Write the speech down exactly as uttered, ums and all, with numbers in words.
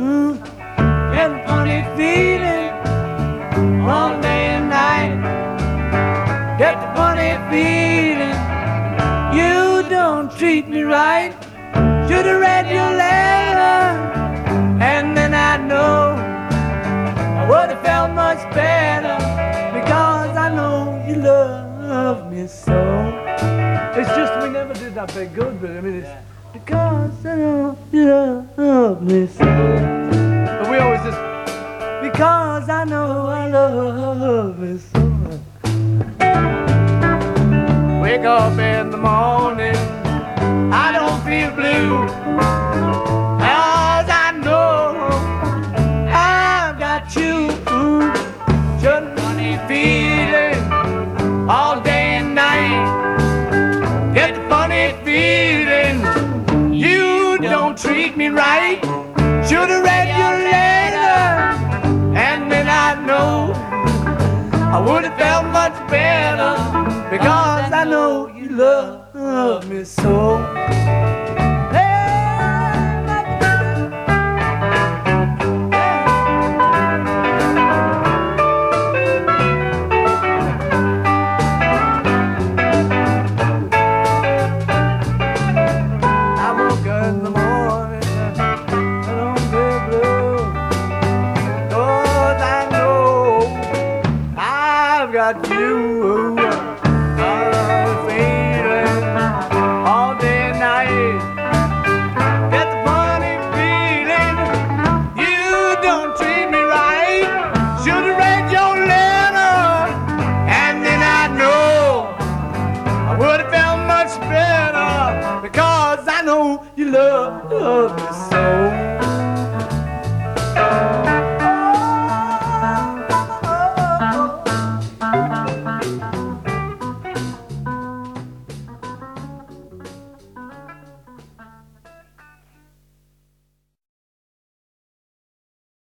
Get a funny feeling all day and night. Get the funny feeling you don't treat me right. Should've read your letter, and then I know I would've felt much better, because I know you love me so. It's just we never did that very good, but I mean it's because I know you love me so. But we always just because I know I love you so. Wake up in the morning, I don't feel blue, 'cause I know I've got you. Just a funny feeling all day and night. Get the funny feeling you don't treat me right. Should've read your letter, and then I know I would've felt much better, because I know you love me so. Got you, I'm feeling all day and night. Get the funny feeling you don't treat me right. Should've read your letter, and then I know I would've felt much better, because I know you love, love me